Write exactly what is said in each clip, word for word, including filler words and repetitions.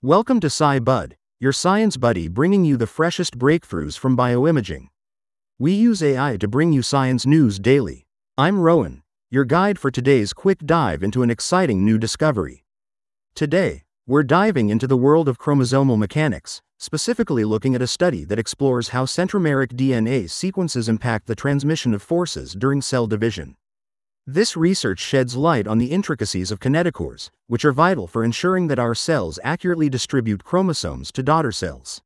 Welcome to SciBud, your science buddy bringing you the freshest breakthroughs from bioimaging. We use A I to bring you science news daily. I'm Rowan, your guide for today's quick dive into an exciting new discovery. Today, we're diving into the world of chromosomal mechanics, specifically looking at a study that explores how centromeric D N A sequences impact the transmission of forces during cell division. This research sheds light on the intricacies of kinetochores, which are vital for ensuring that our cells accurately distribute chromosomes to daughter cells.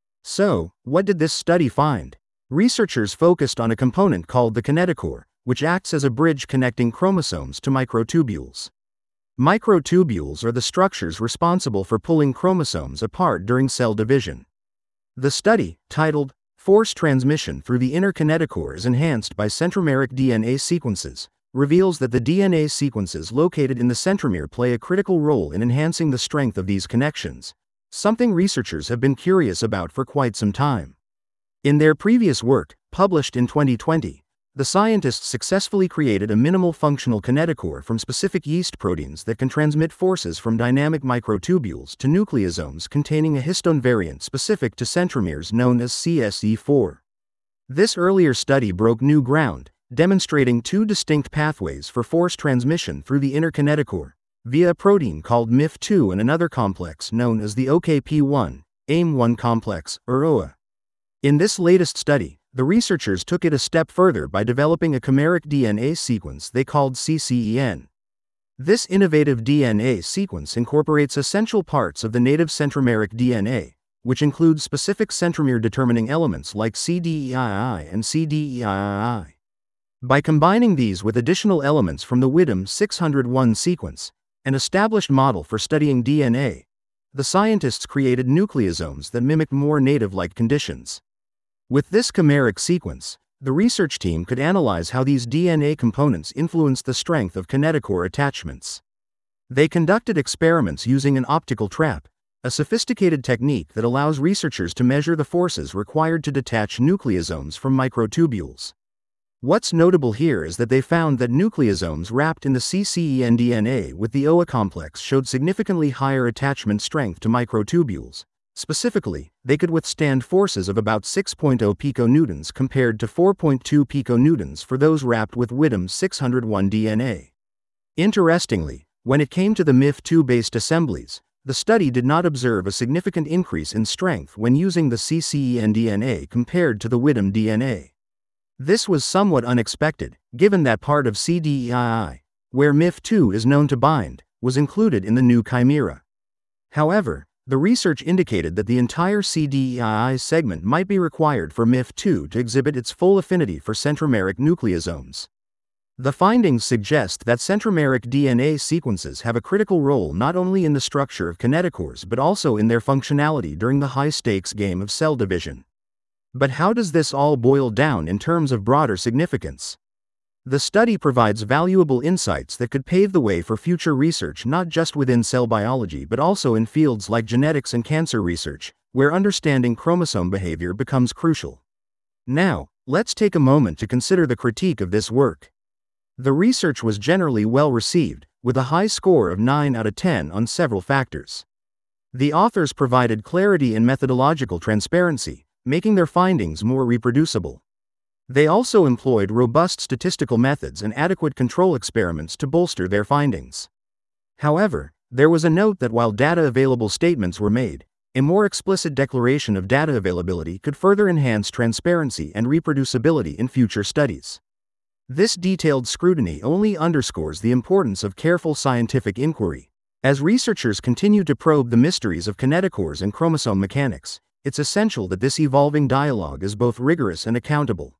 So, what did this study find? Researchers focused on a component called the kinetochore, which acts as a bridge connecting chromosomes to microtubules. Microtubules are the structures responsible for pulling chromosomes apart during cell division. The study, titled Force Transmission Through the Inner Kinetochore is Enhanced by Centromeric D N A Sequences, reveals that the D N A sequences located in the centromere play a critical role in enhancing the strength of these connections, something researchers have been curious about for quite some time. In their previous work, published in twenty twenty, the scientists successfully created a minimal functional kinetochore from specific yeast proteins that can transmit forces from dynamic microtubules to nucleosomes containing a histone variant specific to centromeres known as C S E four. This earlier study broke new ground, demonstrating two distinct pathways for force transmission through the inner kinetochore, via a protein called M I F two and another complex known as the O K P one, A I M one complex, or O A. In this latest study, the researchers took it a step further by developing a chimeric D N A sequence they called C C E N. This innovative D N A sequence incorporates essential parts of the native centromeric D N A, which includes specific centromere-determining elements like C D E I I and C D E I I I. By combining these with additional elements from the W I D M six oh one sequence, an established model for studying D N A, the scientists created nucleosomes that mimic more native-like conditions. With this chimeric sequence, the research team could analyze how these D N A components influence the strength of kinetochore attachments. They conducted experiments using an optical trap, a sophisticated technique that allows researchers to measure the forces required to detach nucleosomes from microtubules. What's notable here is that they found that nucleosomes wrapped in the C C E N D N A with the O A complex showed significantly higher attachment strength to microtubules. Specifically, they could withstand forces of about six point zero piconewtons compared to four point two piconewtons for those wrapped with W I D M six oh one D N A. Interestingly, when it came to the M I F two-based assemblies, the study did not observe a significant increase in strength when using the C C E N D N A compared to the W I D M D N A. This was somewhat unexpected, given that part of C D E I I, where M I F two is known to bind, was included in the new chimera. However, the research indicated that the entire C D E I I segment might be required for M I F two to exhibit its full affinity for centromeric nucleosomes. The findings suggest that centromeric D N A sequences have a critical role not only in the structure of kinetochores but also in their functionality during the high-stakes game of cell division. But how does this all boil down in terms of broader significance? The study provides valuable insights that could pave the way for future research not just within cell biology but also in fields like genetics and cancer research, where understanding chromosome behavior becomes crucial. Now, let's take a moment to consider the critique of this work. The research was generally well received, with a high score of nine out of ten on several factors. The authors provided clarity and methodological transparency, making their findings more reproducible. They also employed robust statistical methods and adequate control experiments to bolster their findings. However, there was a note that while data-available statements were made, a more explicit declaration of data availability could further enhance transparency and reproducibility in future studies. This detailed scrutiny only underscores the importance of careful scientific inquiry. As researchers continue to probe the mysteries of kinetochores and chromosome mechanics, it's essential that this evolving dialogue is both rigorous and accountable.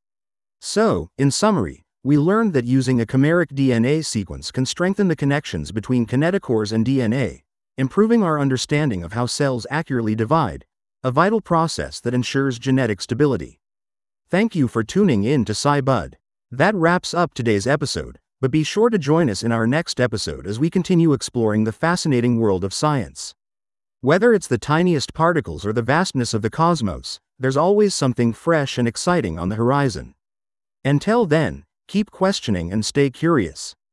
So, in summary, we learned that using a chimeric D N A sequence can strengthen the connections between kinetochores and D N A, improving our understanding of how cells accurately divide, a vital process that ensures genetic stability. Thank you for tuning in to SciBud. That wraps up today's episode, but be sure to join us in our next episode as we continue exploring the fascinating world of science. Whether it's the tiniest particles or the vastness of the cosmos, there's always something fresh and exciting on the horizon. Until then, keep questioning and stay curious.